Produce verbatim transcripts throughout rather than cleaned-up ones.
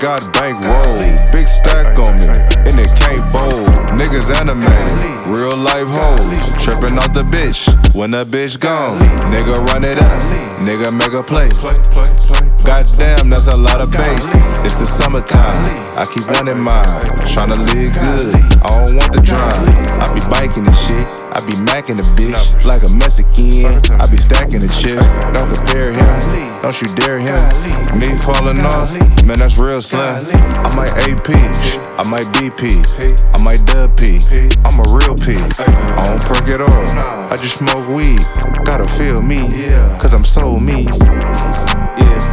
got bankroll, big stack on me, and it can't fold. Niggas animated, real life hoes, tripping off the bitch when the bitch gone. Nigga run it up, nigga make a play. Goddamn, that's a lot of bass. It's the summertime, I keep running mine, tryna live good. I don't want the drama. I be biking and shit, I be macking the bitch like a Mexican. I be stacking the chips, don't compare him, don't you dare him. Me falling off, man, that's real slim. I might A P, I might B P, I might dub P. I'm a real P, I don't perk it all, I just smoke weed. Gotta feel me, cause I'm so me. Yeah.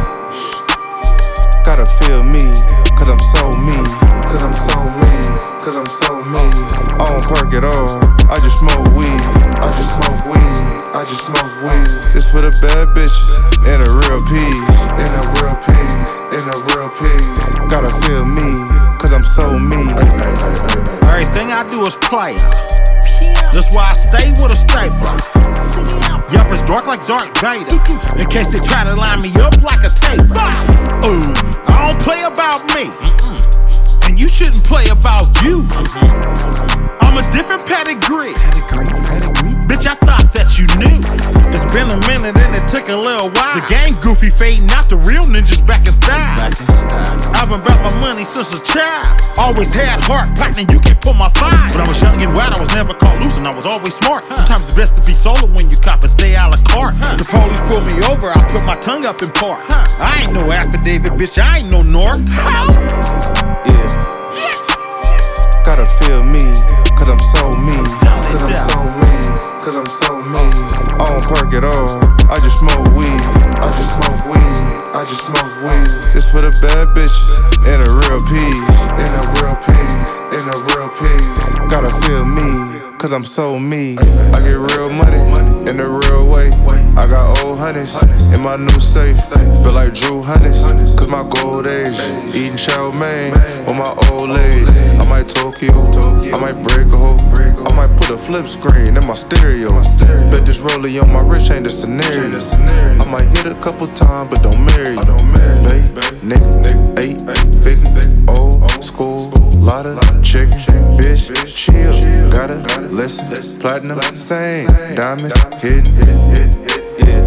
Gotta feel me, cause I'm so me. Cause I'm so me, cause I'm so me. I don't perk it all, I just smoke weed. I just smoke weed, I just smoke weed. This for the bad bitches, and the real P's. And the real P's, and the real P's. Gotta feel me, cause I'm so me. Everything I do is play. That's why I stay with a stapler. Yup, it's dark like Darth Vader, in case they try to line me up like a taper. Ooh, I don't play about me, and you shouldn't play about you. I'm a different pedigree. Bitch, I thought that you knew. It's been a minute and it took a little while. The game goofy fading out, the real ninjas back in style. I've been about my money since a child. Always had heart, partner, you can pull my fire. When I was young and wild, I was never caught loose and I was always smart. Sometimes it's best to be solo when you cop and stay a la carte. The police pull me over, I put my tongue up in park. I ain't no affidavit, bitch, I ain't no North. Yeah. Gotta feel me, cause I'm so me. Cause I'm so me, cause I'm so me. I don't perk it all, I just smoke weed. I just smoke weed, I just smoke weed. This for the bad bitches, and the real P's. And the real P's, and the real P's. Gotta feel me, cause I'm so me. I get real money, in the real way. I got old honeys, in my new safe. Feel like Drew Honey's, cause my gold age. Eating chow mein, with my old lady. I might Tokyo, I might break a hole. I might put a flip screen in my stereo. Bet this rollie on my wrist ain't the scenario. I might hit a couple times, but don't marry you. Babe, nigga, eight figure, old school, lot of chicken, bitch, chill. Gotta listen, platinum, same, diamonds, hidden, yeah.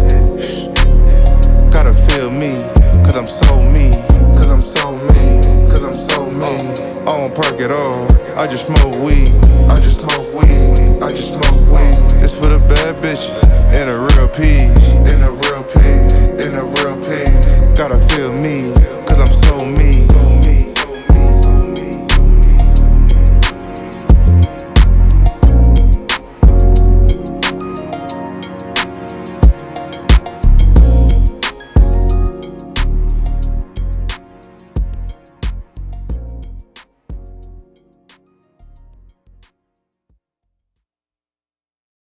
Gotta feel me, cause I'm so me. Cause I'm so me, cause I'm so me. I don't perk it all, I just smoke weed. I just smoke weed, I just smoke weed. This for the bad bitches, and the real P's. And the real P's, and the real P's. Gotta feel me,